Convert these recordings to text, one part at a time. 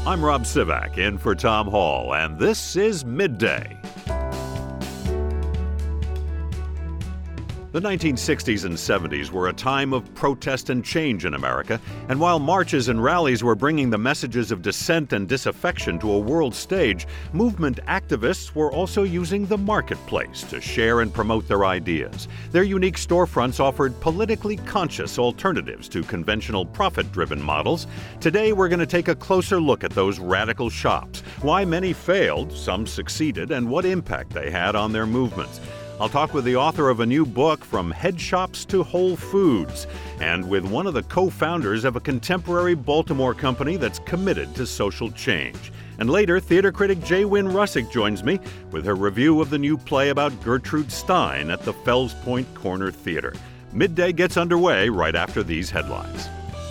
I'm Rob Sivak, in for Tom Hall, and this is Midday. The 1960s and 70s were a time of protest and change in America, and while marches and rallies were bringing the messages of dissent and disaffection to a world stage, movement activists were also using the marketplace to share and promote their ideas. Their unique storefronts offered politically conscious alternatives to conventional profit-driven models. Today, we're going to take a closer look at those radical shops, why many failed, some succeeded, and what impact they had on their movements. I'll talk with the author of a new book, From Head Shops to Whole Foods, and with one of the co-founders of a contemporary Baltimore company that's committed to social change. And later, theater critic J. Wynn Russick joins me with her review of the new play about Gertrude Stein at the Fells Point Corner Theater. Midday gets underway right after these headlines.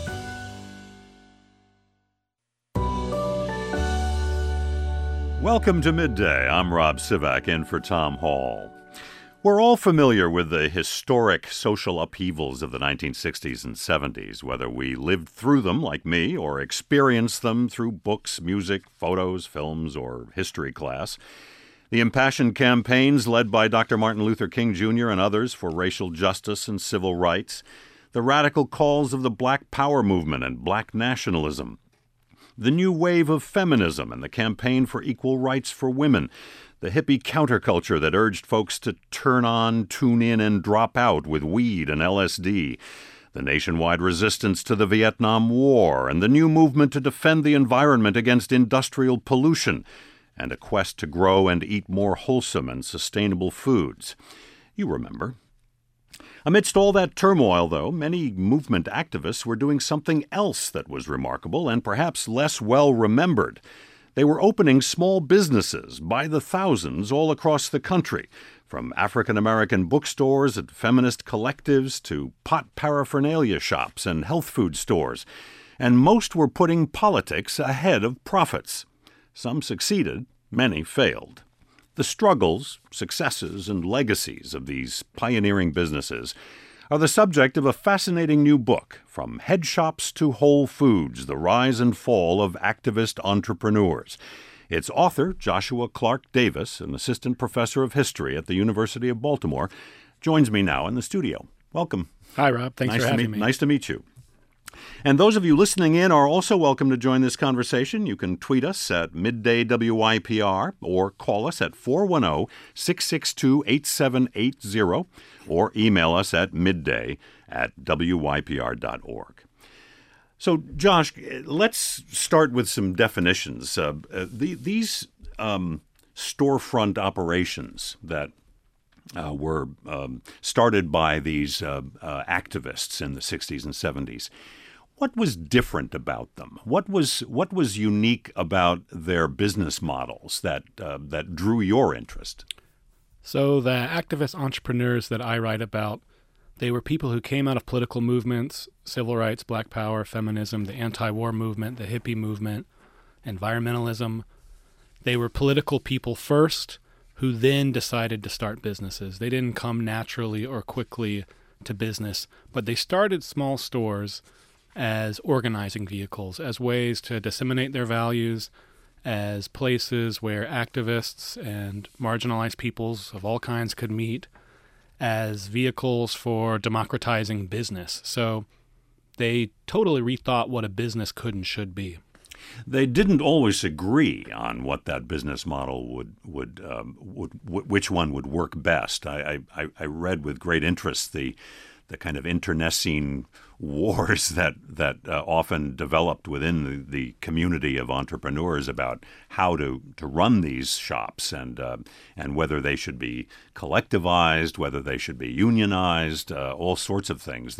Welcome to Midday. I'm Rob Sivak, in for Tom Hall. We're all familiar with the historic social upheavals of the 1960s and 70s, whether we lived through them like me or experienced them through books, music, photos, films, or history class. The impassioned campaigns led by Dr. Martin Luther King Jr. and others for racial justice and civil rights, the radical calls of the Black Power movement and Black nationalism, the new wave of feminism and the campaign for equal rights for women, the hippie counterculture that urged folks to turn on, tune in, and drop out with weed and LSD, the nationwide resistance to the Vietnam War, and the new movement to defend the environment against industrial pollution, and a quest to grow and eat more wholesome and sustainable foods. You remember. Amidst all that turmoil, though, many movement activists were doing something else that was remarkable and perhaps less well remembered. They were opening small businesses by the thousands all across the country, from African-American bookstores and feminist collectives to pot paraphernalia shops and health food stores. And most were putting politics ahead of profits. Some succeeded, many failed. The struggles, successes, and legacies of these pioneering businesses are the subject of a fascinating new book, From Head Shops to Whole Foods, The Rise and Fall of Activist Entrepreneurs. Its author, Joshua Clark Davis, an assistant professor of history at the University of Baltimore, joins me now in the studio. Welcome. Hi, Rob. Thanks for having me. Nice to meet you. And those of you listening in are also welcome to join this conversation. You can tweet us at MiddayWYPR or call us at 410-662-8780 or email us at midday@wypr.org. So, Josh, let's start with some definitions. These storefront operations that were started by these activists in the 60s and 70s. What was different about them? What was unique about their business models that drew your interest? So the activist entrepreneurs that I write about, they were people who came out of political movements, civil rights, Black Power, feminism, the anti-war movement, the hippie movement, environmentalism. They were political people first, who then decided to start businesses. They didn't come naturally or quickly to business, but they started small stores as organizing vehicles, as ways to disseminate their values, as places where activists and marginalized peoples of all kinds could meet, as vehicles for democratizing business. So they totally rethought what a business could and should be. They didn't always agree on what that business model would which one would work best. I read with great interest the kind of internecine wars that often developed within the community of entrepreneurs about how to run these shops and whether they should be collectivized, whether they should be unionized, all sorts of things.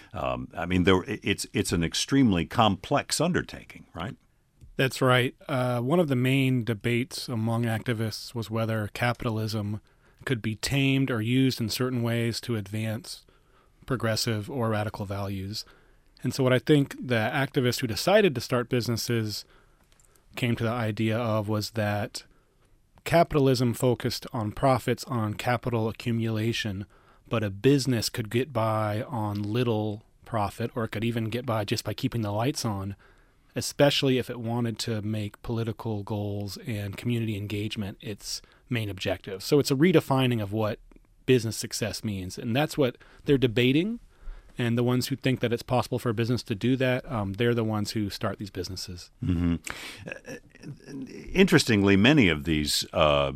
It's an extremely complex undertaking, right? That's right. One of the main debates among activists was whether capitalism could be tamed or used in certain ways to advance progressive or radical values. And so what I think the activists who decided to start businesses came to the idea of was that capitalism focused on profits, on capital accumulation, but a business could get by on little profit, or it could even get by just by keeping the lights on. especially if it wanted to make political goals and community engagement its main objective. So it's a redefining of what business success means, and that's what they're debating. And the ones who think that it's possible for a business to do that, they're the ones who start these businesses. Mm-hmm. Interestingly, many of these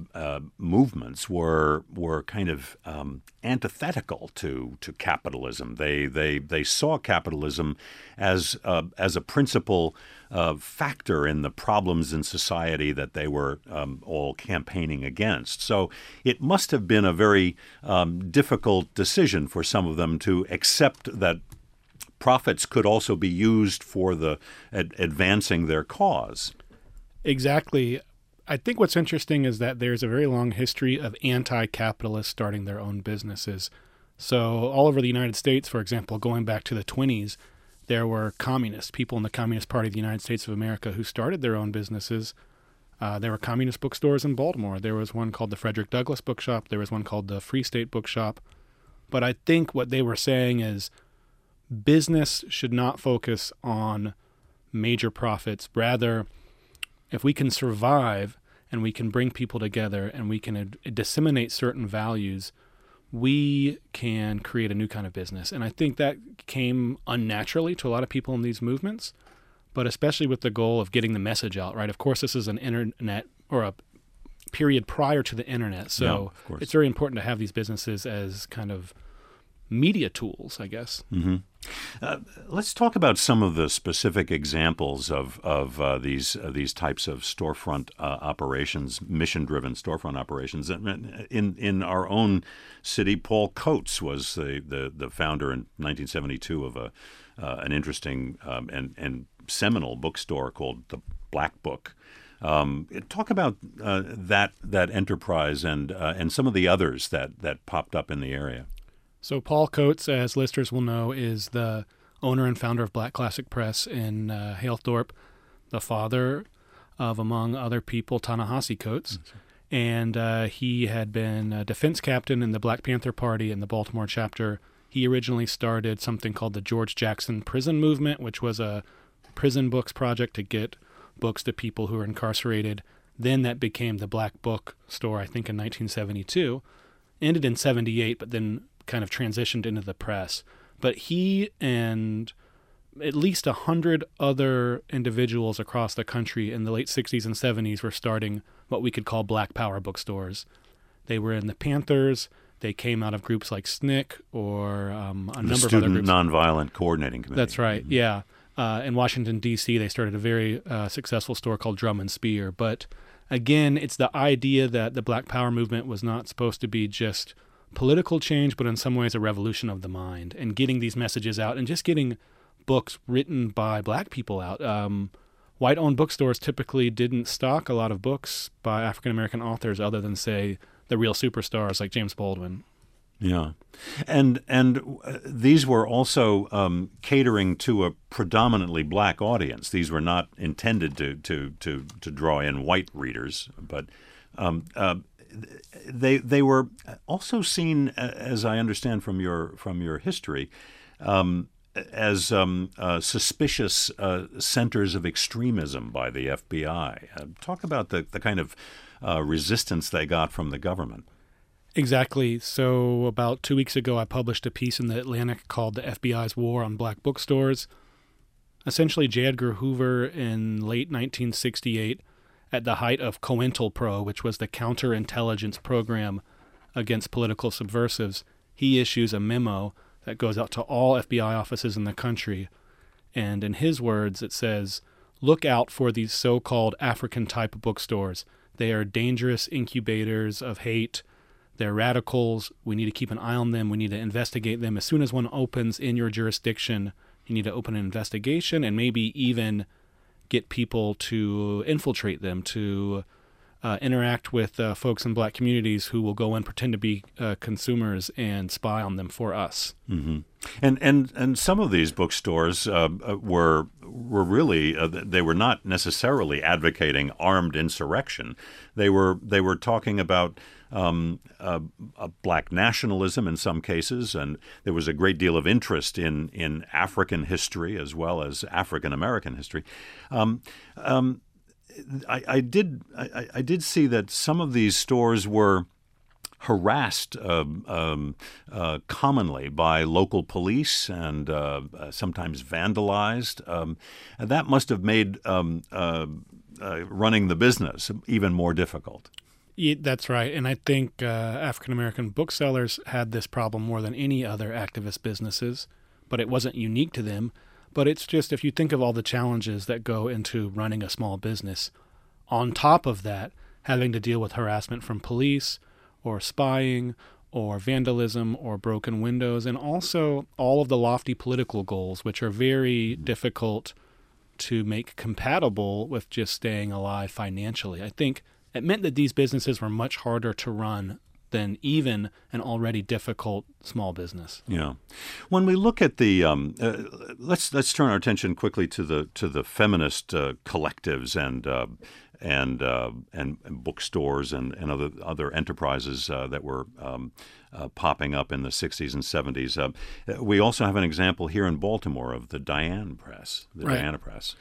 movements were kind of antithetical to capitalism. They saw capitalism as a principal factor in the problems in society that they were all campaigning against. So it must have been a very difficult decision for some of them to accept that profits could also be used for advancing their cause. Exactly. I think what's interesting is that there's a very long history of anti-capitalists starting their own businesses. So all over the United States, for example, going back to the 1920s, there were communists, people in the Communist Party of the United States of America who started their own businesses. There were communist bookstores in Baltimore. There was one called the Frederick Douglass Bookshop. There was one called the Free State Bookshop. But I think what they were saying is business should not focus on major profits. Rather, if we can survive and we can bring people together and we can disseminate certain values, we can create a new kind of business. And I think that came unnaturally to a lot of people in these movements, but especially with the goal of getting the message out, right? Of course, this is an internet or a period prior to the internet. So it's very important to have these businesses as kind of media tools, I guess. Mm-hmm. Let's talk about some of the specific examples of these types of storefront operations, mission-driven storefront operations. In our own city, Paul Coates was the founder in 1972 of an interesting and seminal bookstore called the Black Book. Talk about that enterprise and some of the others that popped up in the area. So Paul Coates, as listeners will know, is the owner and founder of Black Classic Press in Halethorpe, the father of, among other people, Ta-Nehisi Coates. And he had been a defense captain in the Black Panther Party in the Baltimore chapter. He originally started something called the George Jackson Prison Movement, which was a prison books project to get books to people who were incarcerated. Then that became the Black Book Store, I think, in 1972. Ended in 78, but then kind of transitioned into the press. But he and at least 100 other individuals across the country in the late 60s and 70s were starting what we could call Black Power bookstores. They were in the Panthers. They came out of groups like SNCC or a number of other groups. The Student Nonviolent Coordinating Committee. That's right, yeah. In Washington, D.C., they started a very successful store called Drum and Spear. But again, it's the idea that the Black Power movement was not supposed to be just political change, but in some ways a revolution of the mind, and getting these messages out and just getting books written by Black people out. White-owned bookstores typically didn't stock a lot of books by African-American authors other than, say, the real superstars like James Baldwin. Yeah. And these were also catering to a predominantly Black audience. These were not intended to draw in white readers, but they were also seen, as I understand from your history, as suspicious centers of extremism by the FBI. Talk about the kind of resistance they got from the government. Exactly. So about 2 weeks ago, I published a piece in the Atlantic called The FBI's War on Black Bookstores. Essentially, J. Edgar Hoover in late 1968, at the height of COINTELPRO, which was the counterintelligence program against political subversives, he issues a memo that goes out to all FBI offices in the country. And in his words, it says, "Look out for these so-called African-type bookstores. They are dangerous incubators of hate. They're radicals. We need to keep an eye on them. We need to investigate them. As soon as one opens in your jurisdiction, you need to open an investigation and maybe even get people to infiltrate them, to interact with folks in Black communities who will go and pretend to be consumers and spy on them for us." Mm-hmm. And some of these bookstores were really they were not necessarily advocating armed insurrection. They were talking about black nationalism in some cases, and there was a great deal of interest in African history as well as African American history. I did see that some of these stores were harassed commonly by local police and sometimes vandalized. And that must have made running the business even more difficult. Yeah, that's right. And I think African-American booksellers had this problem more than any other activist businesses, but it wasn't unique to them. But it's just, if you think of all the challenges that go into running a small business, on top of that, having to deal with harassment from police or spying or vandalism or broken windows, and also all of the lofty political goals, which are very difficult to make compatible with just staying alive financially. I think it meant that these businesses were much harder to run than even an already difficult small business. Yeah, when we look at the let's turn our attention quickly to the feminist collectives and bookstores and other enterprises that were popping up in the 60s and 70s. We also have an example here in Baltimore of the Diana Press. Diana Press.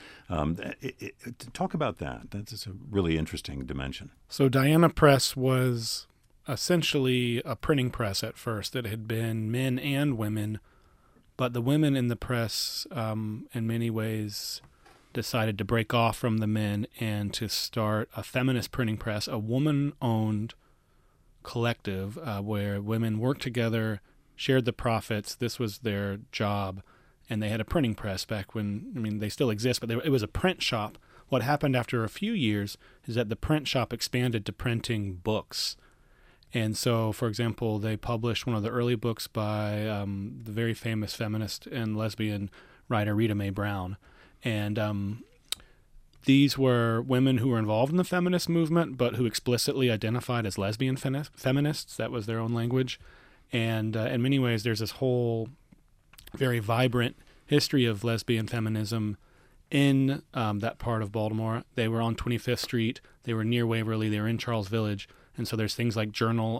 Talk about that. That's a really interesting dimension. So Diana Press was essentially a printing press at first. It had been men and women, but the women in the press, in many ways, decided to break off from the men and to start a feminist printing press, a woman-owned collective where women worked together, shared the profits. This was their job, and they had a printing press back when, I mean, they still exist, but it was a print shop. What happened after a few years is that the print shop expanded to printing books. And so, for example, they published one of the early books by the very famous feminist and lesbian writer Rita Mae Brown. And these were women who were involved in the feminist movement, but who explicitly identified as lesbian feminists. That was their own language. And in many ways, there's this whole very vibrant history of lesbian feminism in that part of Baltimore. They were on 25th Street. They were near Waverly. They were in Charles Village. And so there's things like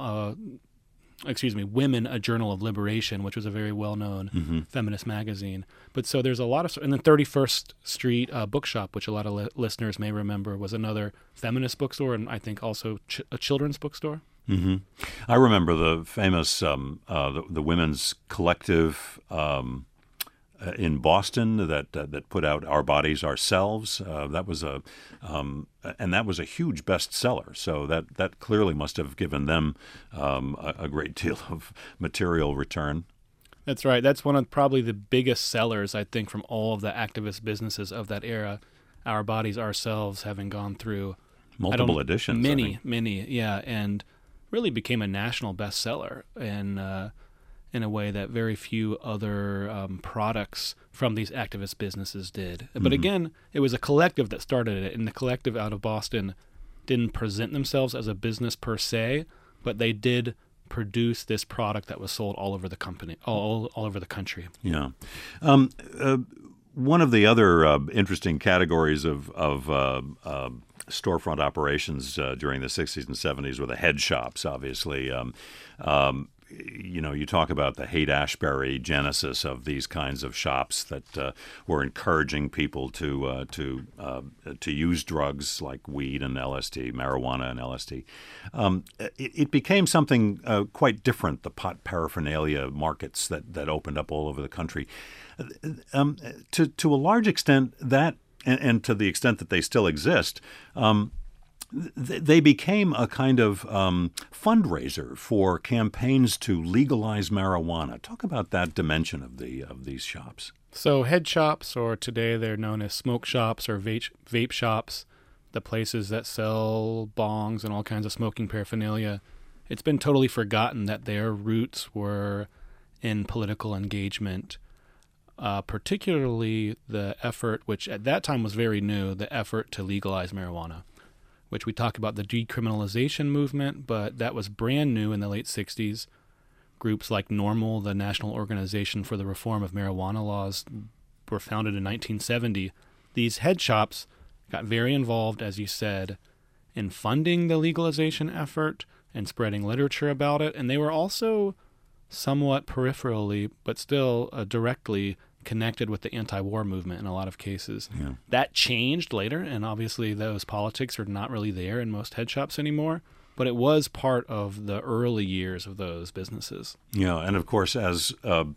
Women, A Journal of Liberation, which was a very well-known feminist magazine. But so there's a lot of, and then 31st Street Bookshop, which a lot of listeners may remember, was another feminist bookstore, and I think also a children's bookstore. Mm-hmm. I remember the famous the women's collective in Boston that put out Our Bodies, Ourselves. That was a huge bestseller. So that clearly must have given them a great deal of material return. That's right. That's one of probably the biggest sellers, I think, from all of the activist businesses of that era. Our Bodies, Ourselves, having gone through multiple editions. Many, yeah, and really became a national bestseller. And in a way that very few other products from these activist businesses did. But again, it was a collective that started it, and the collective out of Boston didn't present themselves as a business per se, but they did produce this product that was sold all over the company, all over the country. Yeah. One of the other interesting categories of storefront operations during the 60s and 70s were the head shops, obviously. You talk about the Haight-Ashbury genesis of these kinds of shops that were encouraging people to use drugs like weed and LSD, marijuana and LSD. It became something quite different, the pot paraphernalia markets that opened up all over the country. To a large extent, that, and to the extent that they still exist, they became a kind of fundraiser for campaigns to legalize marijuana. Talk about that dimension of these shops. So head shops, or today they're known as smoke shops or vape shops, the places that sell bongs and all kinds of smoking paraphernalia, it's been totally forgotten that their roots were in political engagement, particularly the effort, which at that time was very new, the effort to legalize marijuana, which we talk about the decriminalization movement, but that was brand new in the late 60s. Groups like NORML, the National Organization for the Reform of Marijuana Laws, were founded in 1970. These head shops got very involved, as you said, in funding the legalization effort and spreading literature about it. And they were also somewhat peripherally, but still directly connected with the anti-war movement in a lot of cases. Yeah. That changed later, and obviously those politics are not really there in most head shops anymore, but it was part of the early years of those businesses. Yeah, and of course, as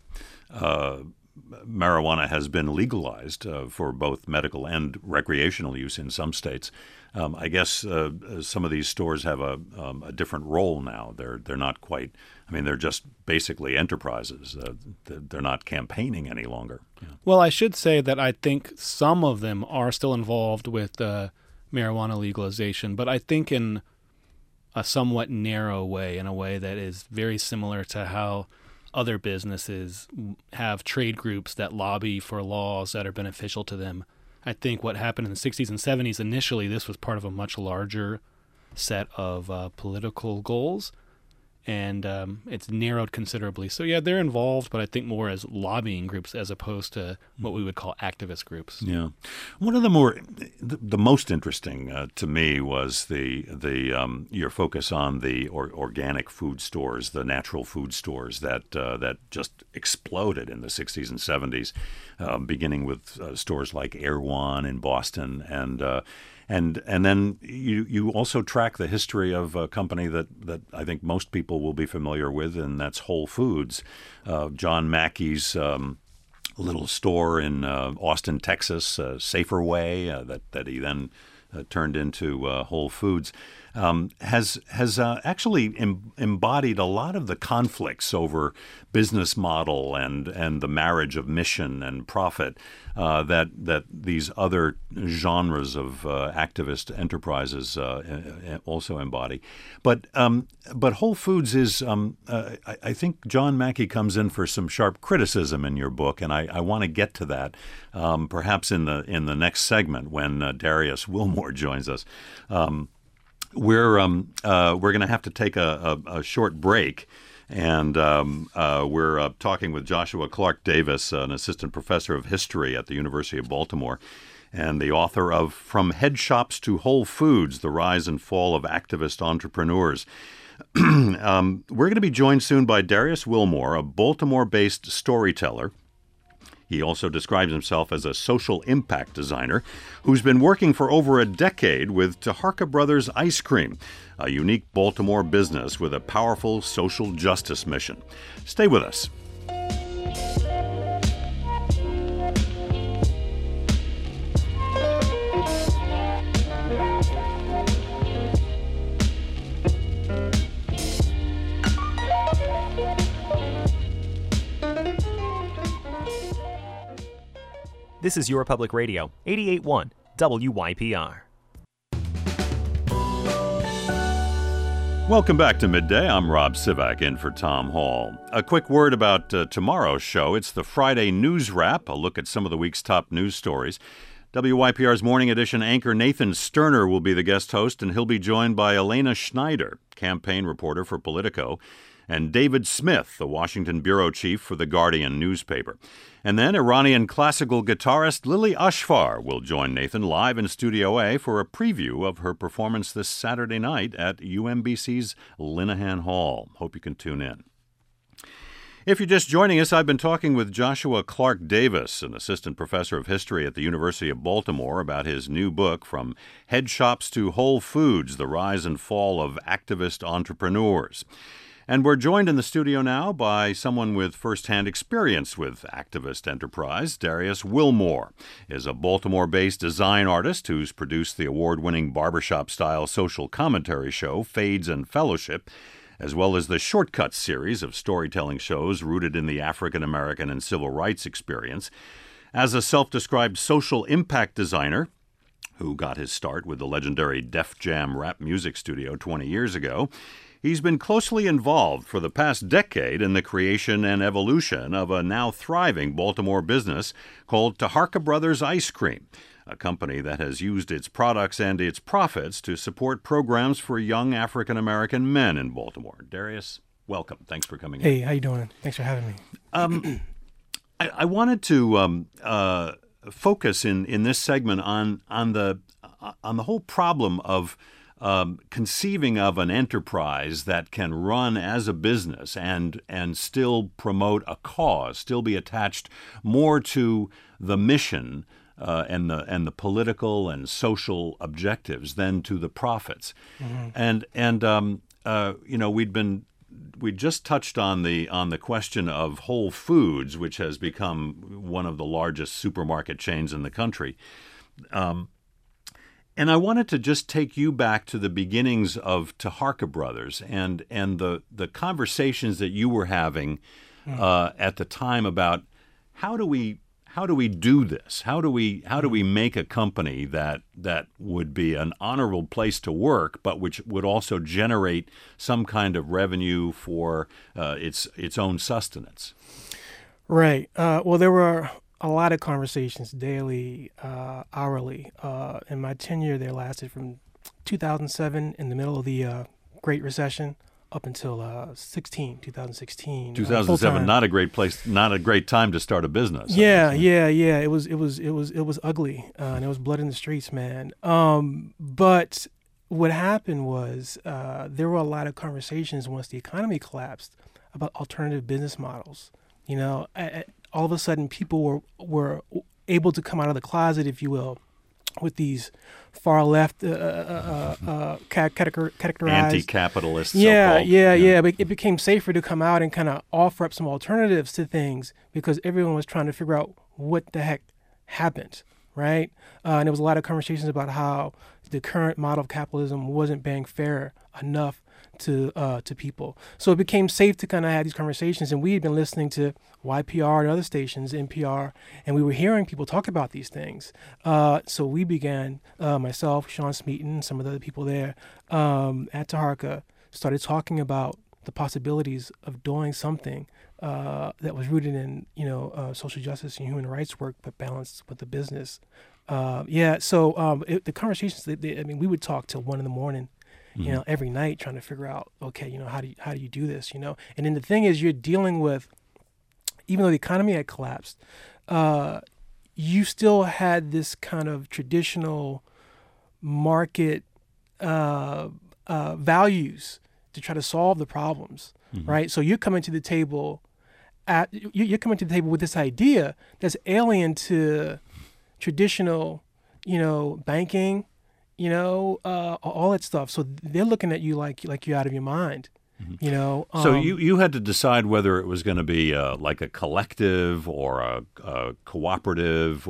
marijuana has been legalized for both medical and recreational use in some states, I guess some of these stores have a different role now. They're not quite. I mean, they're just basically enterprises. They're not campaigning any longer. Yeah. Well, I should say that I think some of them are still involved with marijuana legalization, but I think in a somewhat narrow way, in a way that is very similar to how other businesses have trade groups that lobby for laws that are beneficial to them. I think what happened in the 60s and 70s, initially, this was part of a much larger set of political goals, and it's narrowed considerably. So, yeah, they're involved, but I think more as lobbying groups as opposed to what we would call activist groups. Yeah. One of the most interesting to me was the your focus on the organic food stores, the natural food stores that just exploded in the 60s and 70s, beginning with stores like Erewhon in Boston and then you also track the history of a company that I think most people will be familiar with, and that's Whole Foods. John Mackey's little store in Austin, Texas, Safer Way, that he then turned into Whole Foods, has actually embodied a lot of the conflicts over business model and the marriage of mission and profit that these other genres of activist enterprises also embody. But Whole Foods is, I think John Mackey comes in for some sharp criticism in your book, and I want to get to that perhaps in the next segment when Darius Wilmore joins us. We're going to have to take a short break, and we're talking with Joshua Clark Davis, an assistant professor of history at the University of Baltimore, and the author of From Head Shops to Whole Foods: The Rise and Fall of Activist Entrepreneurs. We're going to be joined soon by Darius Wilmore, a Baltimore-based storyteller. He also describes himself as a social impact designer who's been working for over a decade with Taharka Brothers Ice Cream, a unique Baltimore business with a powerful social justice mission. Stay with us. This is Your Public Radio, 88.1 WYPR. Welcome back to Midday. I'm Rob Sivak, in for Tom Hall. A quick word about tomorrow's show. It's the Friday News Wrap, a look at some of the week's top news stories. WYPR's Morning Edition anchor Nathan Sterner will be the guest host, and he'll be joined by Elena Schneider, campaign reporter for Politico, and David Smith, the Washington bureau chief for The Guardian newspaper. And then Iranian classical guitarist Lily Ashfar will join Nathan live in Studio A for a preview of her performance this Saturday night at UMBC's Linehan Hall. Hope you can tune in. If you're just joining us, I've been talking with Joshua Clark Davis, an assistant professor of history at the University of Baltimore, about his new book, From Head Shops to Whole Foods: The Rise and Fall of Activist Entrepreneurs. And we're joined in the studio now by someone with first-hand experience with activist enterprise. Darius Wilmore is a Baltimore-based design artist who's produced the award-winning barbershop-style social commentary show Fades and Fellowship, as well as the Shortcuts series of storytelling shows rooted in the African-American and civil rights experience. As a self-described social impact designer, who got his start with the legendary Def Jam rap music studio 20 years ago, he's been closely involved for the past decade in the creation and evolution of a now thriving Baltimore business called Taharka Brothers Ice Cream, a company that has used its products and its profits to support programs for young African-American men in Baltimore. Darius, welcome. Thanks for coming in. Hey, how you doing? Thanks for having me. I wanted to focus in this segment on the whole problem of conceiving of an enterprise that can run as a business and still promote a cause, still be attached more to the mission and the political and social objectives than to the profits. We just touched on the question of Whole Foods, which has become one of the largest supermarket chains in the country. And I wanted to just take you back to the beginnings of Taharka Brothers and the conversations that you were having at the time about how do we do this? How do we make a company that would be an honorable place to work, but which would also generate some kind of revenue for its own sustenance? Right. Well, there were a lot of conversations daily, hourly. And my tenure there lasted from 2007, in the middle of the Great Recession, up until 2016. 2007, not a great place, not a great time to start a business. Yeah. It was ugly, and there was blood in the streets, man. But what happened was there were a lot of conversations once the economy collapsed about alternative business models. You know, all of a sudden, people were able to come out of the closet, if you will, with these far left categorized anti-capitalist. Yeah. But it became safer to come out and kind of offer up some alternatives to things because everyone was trying to figure out what the heck happened, right? And there was a lot of conversations about how the current model of capitalism wasn't being fair enough to people. So it became safe to kind of have these conversations. And we had been listening to YPR and other stations, NPR, and we were hearing people talk about these things. So we began, myself, Sean Smeaton, some of the other people there at Taharka, started talking about the possibilities of doing something that was rooted in, social justice and human rights work, but balanced with the business. The conversations, we would talk till 1 a.m, every night trying to figure out, okay, how do you do this, And then the thing is, you're dealing with, even though the economy had collapsed, you still had this kind of traditional market values to try to solve the problems, right? So you're coming to the table with this idea that's alien to traditional, banking, all that stuff. So they're looking at you like you're out of your mind, So you had to decide whether it was going to be like a collective or a cooperative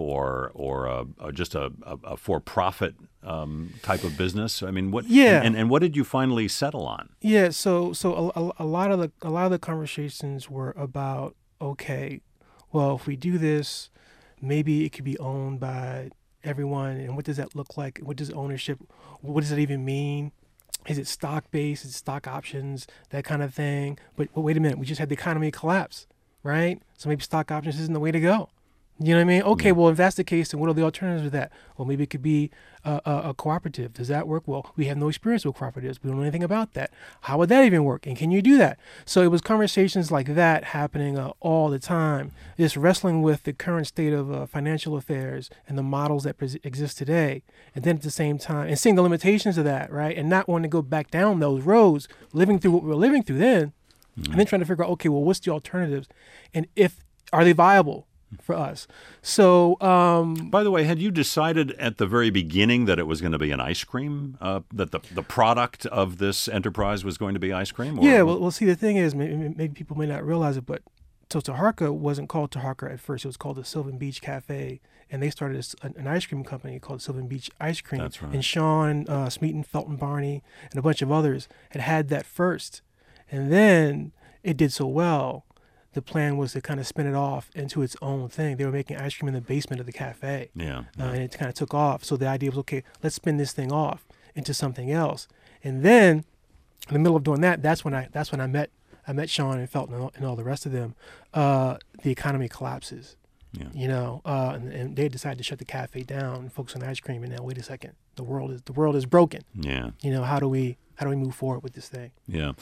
or just a for-profit type of business. I mean, what? Yeah. And what did you finally settle on? Yeah. So a lot of the conversations were about, okay, well, if we do this, maybe it could be owned by everyone, and what does that look like? What does ownership, what does that even mean? Is it stock-based? Is it stock options? That kind of thing. But wait a minute, we just had the economy collapse, right? So maybe stock options isn't the way to go. You know what I mean? Okay, well, if that's the case, then what are the alternatives to that? Well, maybe it could be a cooperative. Does that work? Well, we have no experience with cooperatives. We don't know anything about that. How would that even work? And can you do that? So it was conversations like that happening all the time, just wrestling with the current state of financial affairs and the models that exist today. And then at the same time, and seeing the limitations of that, right? And not wanting to go back down those roads, living through what we were living through then, and then trying to figure out, okay, well, what's the alternatives? And are they viable for us? So, by the way, had you decided at the very beginning that it was going to be an ice cream, that the product of this enterprise was going to be ice cream? Or? Yeah, well, see, the thing is, maybe people may not realize it, but so Taharka wasn't called Taharka at first. It was called the Sylvan Beach Cafe, and they started an ice cream company called Sylvan Beach Ice Cream. That's right. And Sean Smeaton, Felton Barney, and a bunch of others had that first. And then it did so well, the plan was to kind of spin it off into its own thing. They were making ice cream in the basement of the cafe. Yeah. And it kind of took off. So the idea was, okay, let's spin this thing off into something else. And then in the middle of doing that, that's when I met Sean and Felton and all the rest of them. The economy collapses. Yeah. And they decided to shut the cafe down and focus on ice cream. And now, wait a second, the world is broken. Yeah. How do we move forward with this thing? Yeah.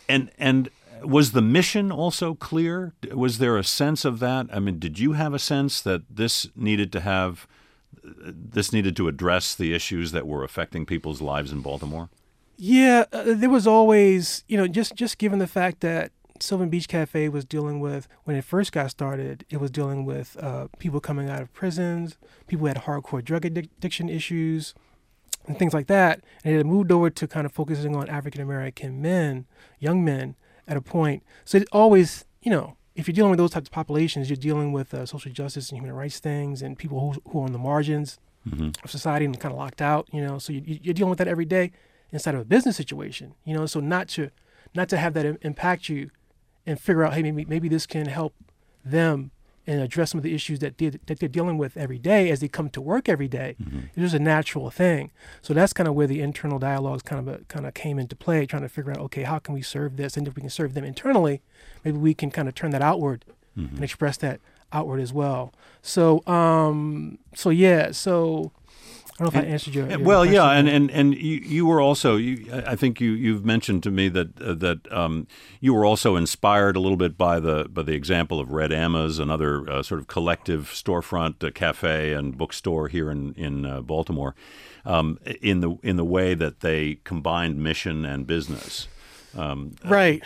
And was the mission also clear? Was there a sense of that? I mean, did you have a sense that this needed to have this needed to address the issues that were affecting people's lives in Baltimore? Yeah, there was always, just given the fact that Sylvan Beach Cafe was dealing with, when it first got started, it was dealing with people coming out of prisons, people who had hardcore drug addiction issues, and things like that. And it had moved over to kind of focusing on African American men, young men, at a point. So it always, if you're dealing with those types of populations, you're dealing with social justice and human rights things and people who are on the margins of society and kind of locked out, So you're dealing with that every day inside of a business situation, So not to have that impact you and figure out, hey, maybe this can help them and address some of the issues that they're dealing with every day as they come to work every day. It's just a natural thing. So that's kind of where the internal dialogues kind of came into play, trying to figure out, okay, how can we serve this? And if we can serve them internally, maybe we can kind of turn that outward and express that outward as well. So, I don't know if I answered your well, question. Yeah, and you were also, I think you've mentioned to me that you were also inspired a little bit by the example of Red Emma's, another sort of collective storefront, cafe and bookstore here in Baltimore, in the way that they combined mission and business. Right.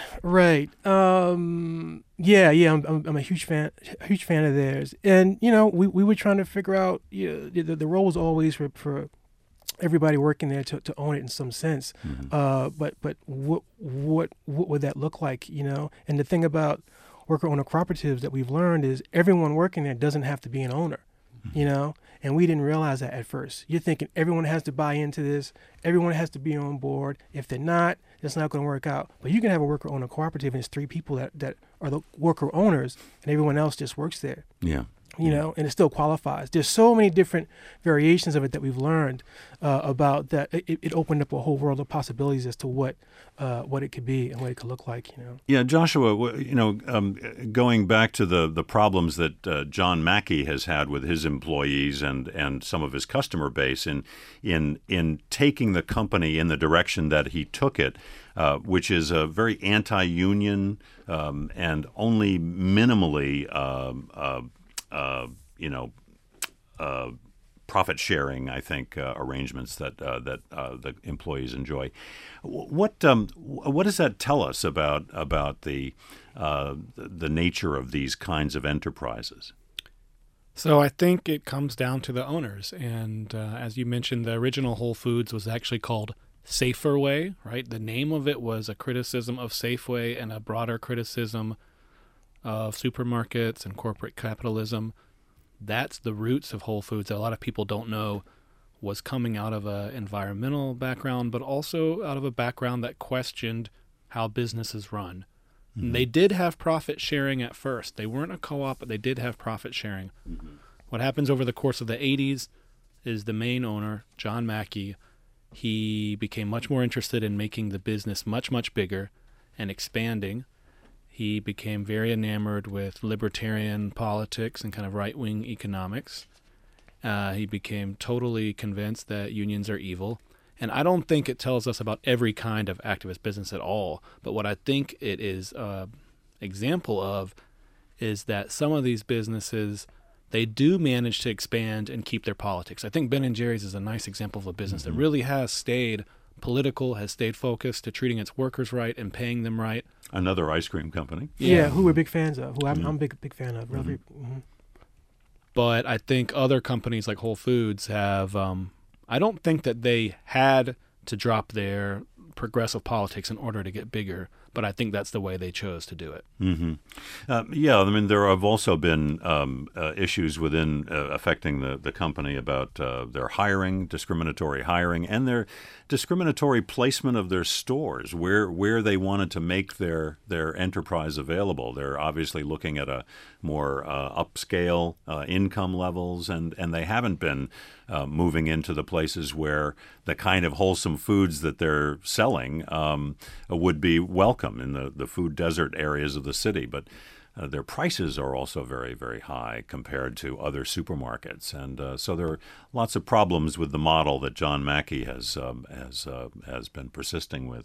Yeah. I'm a huge fan of theirs, and we were trying to figure out. The role was always for everybody working there to own it in some sense. But what would that look like? And the thing about worker owner cooperatives that we've learned is everyone working there doesn't have to be an owner. And we didn't realize that at first. You're thinking everyone has to buy into this, everyone has to be on board. If they're not, it's not going to work out. But you can have a worker owner cooperative and it's 3 people that are the worker owners and everyone else just works there. Yeah. And it still qualifies. There's so many different variations of it that we've learned about that. It opened up a whole world of possibilities as to what it could be and what it could look like. Yeah, Joshua. Going back to the problems that John Mackey has had with his employees and some of his customer base in taking the company in the direction that he took it, which is a very anti-union and only minimally. Profit sharing, I think, arrangements that the employees enjoy. What does that tell us about the nature of these kinds of enterprises? So I think it comes down to the owners, and as you mentioned, the original Whole Foods was actually called Safer Way, right? The name of it was a criticism of Safeway and a broader criticism of supermarkets and corporate capitalism. That's the roots of Whole Foods that a lot of people don't know was coming out of an environmental background, but also out of a background that questioned how businesses run. Mm-hmm. They did have profit sharing at first. They weren't a co-op, but they did have profit sharing. Mm-hmm. What happens over the course of the 80s is the main owner, John Mackey, he became much more interested in making the business much, much bigger and expanding. He became very enamored with libertarian politics and kind of right-wing economics. He became totally convinced that unions are evil. And I don't think it tells us about every kind of activist business at all. But what I think it is an example of is that some of these businesses, they do manage to expand and keep their politics. I think Ben & Jerry's is a nice example of a business that really has stayed political, has stayed focused to treating its workers right and paying them right. Another ice cream company. Yeah, who we're big fans of, who I'm a big fan of. Really. Mm-hmm. But I think other companies like Whole Foods have, I don't think that they had to drop their progressive politics in order to get bigger, but I think that's the way they chose to do it. Mm-hmm. I mean, there have also been issues within affecting the company about their hiring, discriminatory hiring, and their discriminatory placement of their stores, where they wanted to make their enterprise available. They're obviously looking at a more upscale income levels, and they haven't been moving into the places where the kind of wholesome foods that they're selling would be welcome in the food desert areas of the city. But their prices are also very, very high compared to other supermarkets. And so there are lots of problems with the model that John Mackey has been persisting with.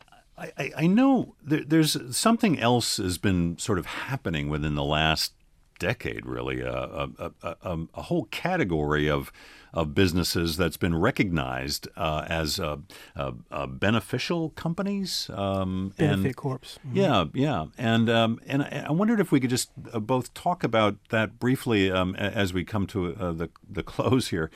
I know there's something else has been sort of happening within the last decade, really, a whole category of businesses that's been recognized as beneficial companies. Benefit corps. Mm-hmm. Yeah. And I wondered if we could just both talk about that briefly as we come to the close here.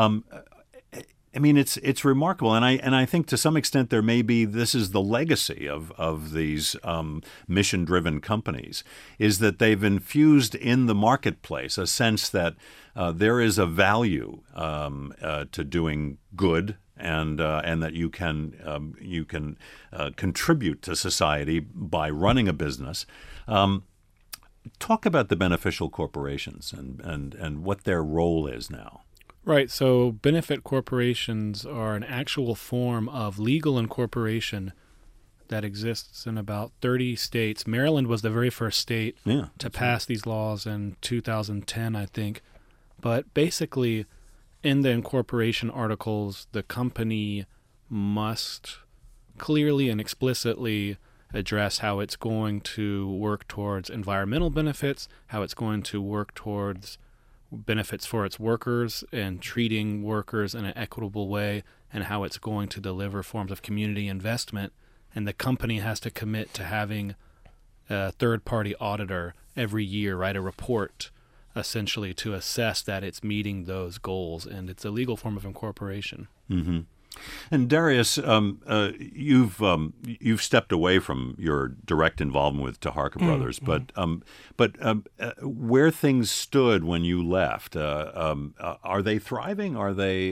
I mean, it's remarkable, and I think to some extent this is the legacy of these mission-driven companies, is that they've infused in the marketplace a sense that there is a value to doing good, and that you can contribute to society by running a business. Talk about the beneficial corporations and what their role is now. Right. So benefit corporations are an actual form of legal incorporation that exists in about 30 states. Maryland was the very first state to pass these laws in 2010, I think. But basically, in the incorporation articles, the company must clearly and explicitly address how it's going to work towards environmental benefits, how it's going to work towards benefits for its workers and treating workers in an equitable way, and how it's going to deliver forms of community investment. And the company has to commit to having a third-party auditor every year write a report, essentially, to assess that it's meeting those goals. And it's a legal form of incorporation. Mm-hmm. And Darius, you've stepped away from your direct involvement with Taharqa Brothers, but where things stood when you left, are they thriving? Are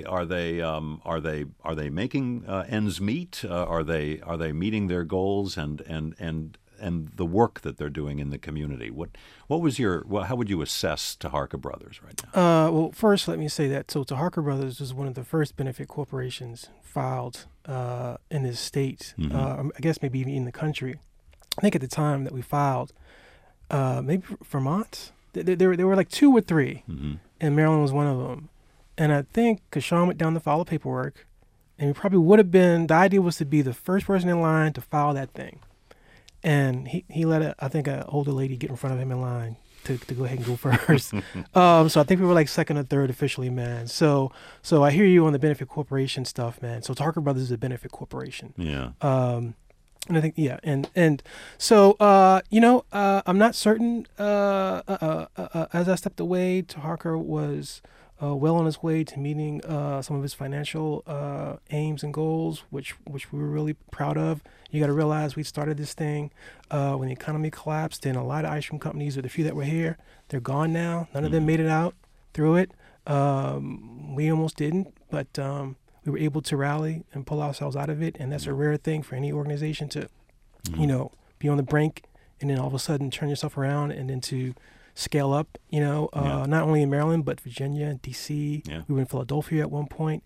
they making ends meet? Are they meeting their goals and the work that they're doing in the community? How would you assess Taharqa Brothers right now? Well, first, let me say that Taharqa Brothers was one of the first benefit corporations filed in this state. I guess maybe even in the country. I think at the time that we filed, maybe Vermont. There were like 2 or 3, and Maryland was one of them. And I think Kashawn went down to file the paperwork, and we probably would have been. The idea was to be the first person in line to file that thing. And he let an older lady get in front of him in line to go ahead and go first. So I think we were like second or third officially, man. So I hear you on the benefit corporation stuff, man. So Taharqa Brothers is a benefit corporation. Yeah. And I think and so I'm not certain. As I stepped away, Taharqa was well on his way to meeting some of his financial aims and goals, which we were really proud of. You got to realize we started this thing when the economy collapsed, and a lot of ice cream companies, or the few that were here, they're gone now. None of them made it out through it. We almost didn't, but we were able to rally and pull ourselves out of it, and that's a rare thing for any organization to, be on the brink and then all of a sudden turn yourself around and then to scale up, not only in Maryland, but Virginia, D.C. Yeah. We were in Philadelphia at one point,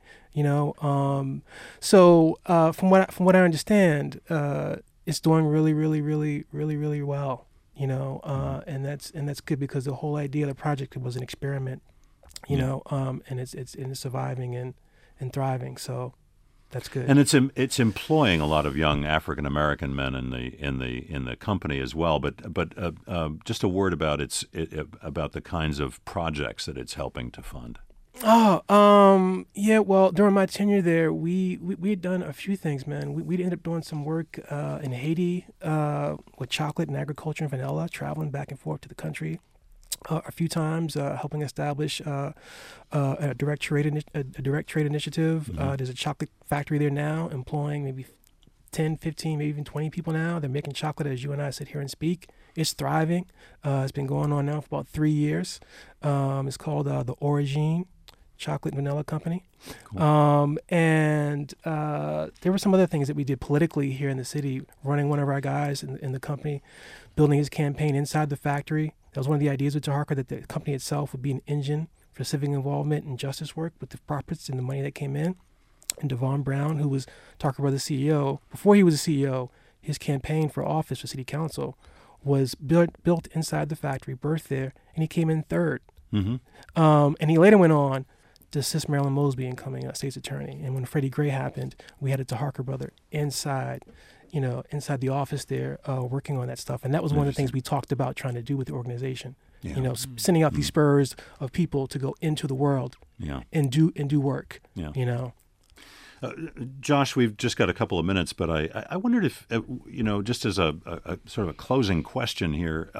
So from what I understand, it's doing really, really, really, really, really well, and that's good because the whole idea of the project was an experiment, and it's surviving and thriving. So that's good. And it's employing a lot of young African American men in the company as well. But just a word about about the kinds of projects that it's helping to fund. Yeah. Well, during my tenure there, we had done a few things, man. We ended up doing some work in Haiti with chocolate and agriculture and vanilla, traveling back and forth to the country. A few times, helping establish a direct trade initiative. There's a chocolate factory there now, employing maybe 10, 15, maybe even 20 people now. They're making chocolate as you and I sit here and speak. It's thriving. It's been going on now for about 3 years. It's called the Origine Chocolate and Vanilla Company. Cool. And there were some other things that we did politically here in the city, running one of our guys in the company, building his campaign inside the factory. That was one of the ideas with Taharqa, that the company itself would be an engine for civic involvement and justice work with the profits and the money that came in. And Devon Brown, who was Taharqa Brothers' CEO, before he was a CEO, his campaign for office for city council was built inside the factory, birthed there, and he came in third. And he later went on to assist Marilyn Mosby in becoming a state's attorney. And when Freddie Gray happened, we had a Taharqa brother inside the office there, working on that stuff. And that was one of the things we talked about trying to do with the organization, Yeah. You know, sending out these spurs of people to go into the world Yeah. and do work. Yeah. You know. Josh, we've just got a couple of minutes, but I wondered if, just as a sort of a closing question here,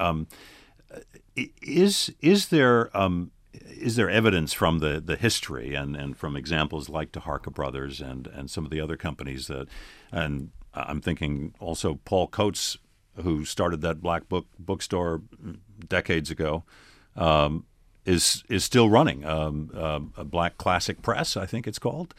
is there evidence from the history and from examples like DeHarka Brothers and some of the other companies that, and I'm thinking also Paul Coates, who started that Black bookstore decades ago, is still running a Black Classic Press, I think it's called.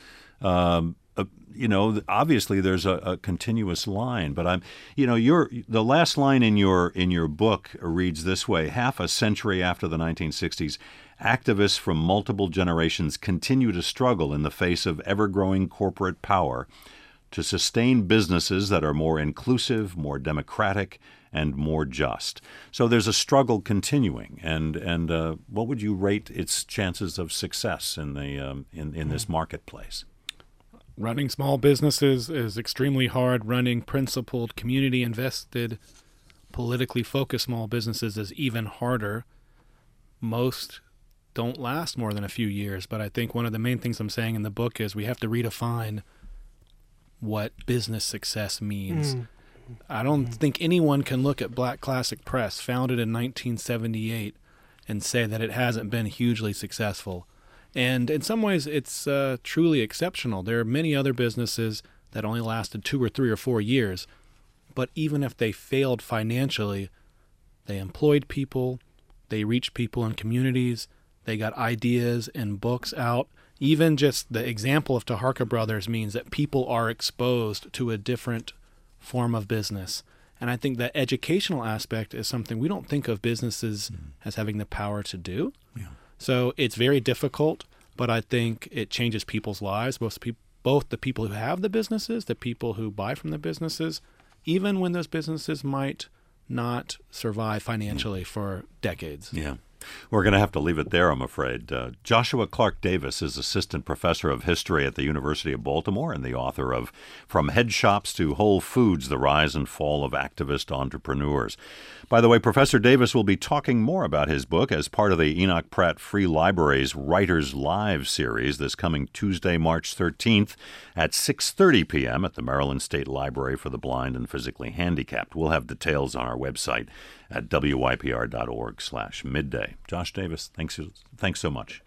Obviously there's a continuous line, but the last line in your book reads this way: half a century after the 1960s, activists from multiple generations continue to struggle in the face of ever-growing corporate power to sustain businesses that are more inclusive, more democratic, and more just. So there's a struggle continuing, and what would you rate its chances of success in this marketplace? Running small businesses is extremely hard. Running principled, community-invested, politically focused small businesses is even harder. Most don't last more than a few years, but I think one of the main things I'm saying in the book is we have to redefine what business success means. I don't think anyone can look at Black Classic Press, founded in 1978, and say that it hasn't been hugely successful. And in some ways, it's truly exceptional. There are many other businesses that only lasted 2 or 3 or 4 years, but even if they failed financially, they employed people, they reached people in communities, they got ideas and books out. Even just the example of DeHarka Brothers means that people are exposed to a different form of business. And I think that educational aspect is something we don't think of businesses as having the power to do. Yeah. So it's very difficult, but I think it changes people's lives, both the people who have the businesses, the people who buy from the businesses, even when those businesses might not survive financially for decades. Yeah. We're going to have to leave it there, I'm afraid. Joshua Clark Davis is Assistant Professor of History at the University of Baltimore and the author of From Head Shops to Whole Foods, The Rise and Fall of Activist Entrepreneurs. By the way, Professor Davis will be talking more about his book as part of the Enoch Pratt Free Library's Writers Live series this coming Tuesday, March 13th at 6:30 p.m. at the Maryland State Library for the Blind and Physically Handicapped. We'll have details on our website at wypr.org/midday. Josh Davis, thanks so much.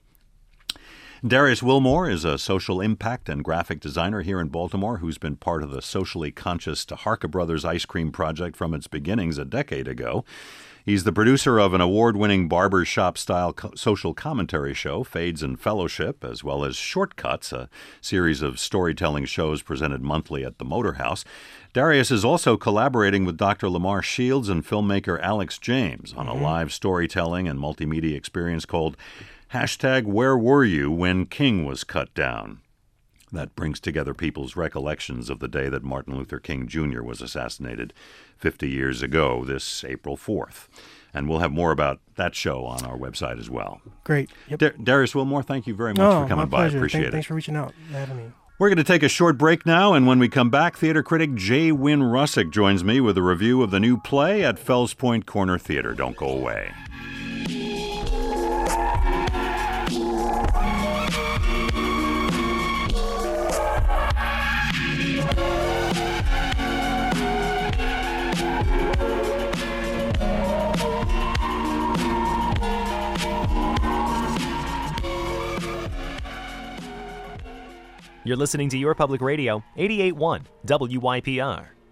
Darius Wilmore is a social impact and graphic designer here in Baltimore who's been part of the socially conscious DeHarka Brothers Ice Cream Project from its beginnings a decade ago. He's the producer of an award-winning barbershop-style social commentary show, Fades and Fellowship, as well as Shortcuts, a series of storytelling shows presented monthly at the Motor House. Darius is also collaborating with Dr. Lamar Shields and filmmaker Alex James on a live storytelling and multimedia experience called #Where Were You When King Was Cut Down? That brings together people's recollections of the day that Martin Luther King Jr. was assassinated 50 years ago, this April 4th. And we'll have more about that show on our website as well. Great. Yep. Darius Wilmore, thank you very much for coming by. Appreciate it. Thanks for reaching out and having me. We're going to take a short break now, and when we come back, theater critic J. Wynn Russick joins me with a review of the new play at Fells Point Corner Theater. Don't go away. You're listening to Your Public Radio, 88.1 WYPR.